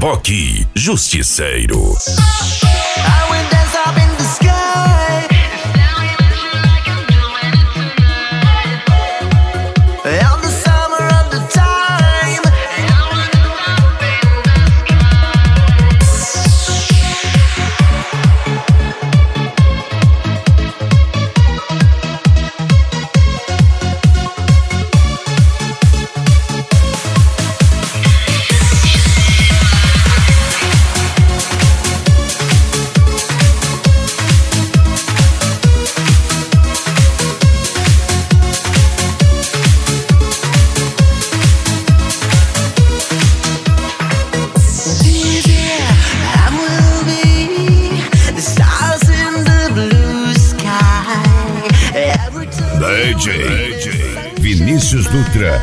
Reboque Justiceiro. DJ Vinícius Dutra.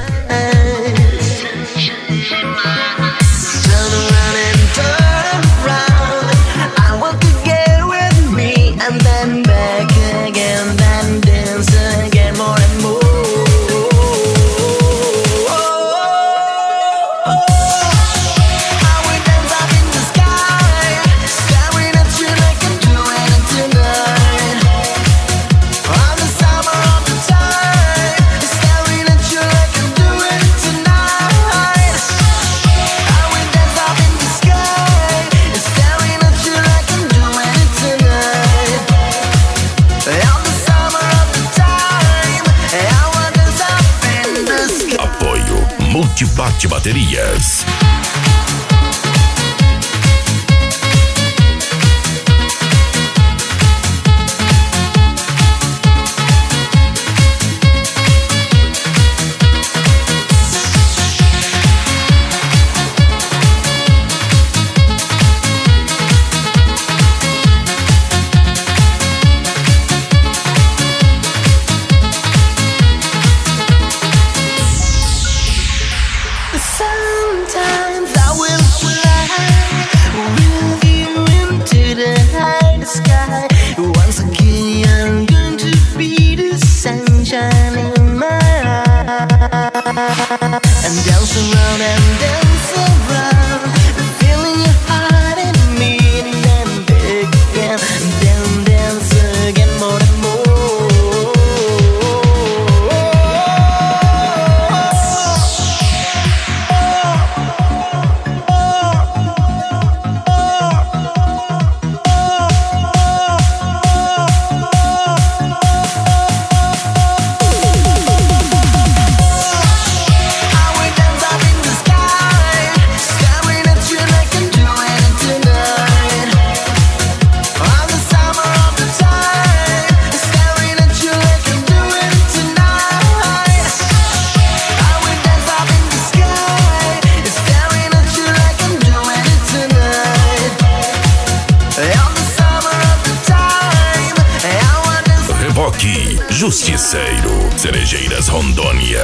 Multibate Baterias. Sometimes I will fly with you into the high sky. Once again, I'm going to be the sunshine in my eyes. And dance around and dance around, feeling your heart in me, and then big again, and then dance again more and more. Reboque Justiceiro, Cerejeiras, Rondônia.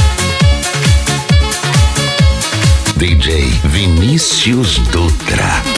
DJ Vinícius Dutra.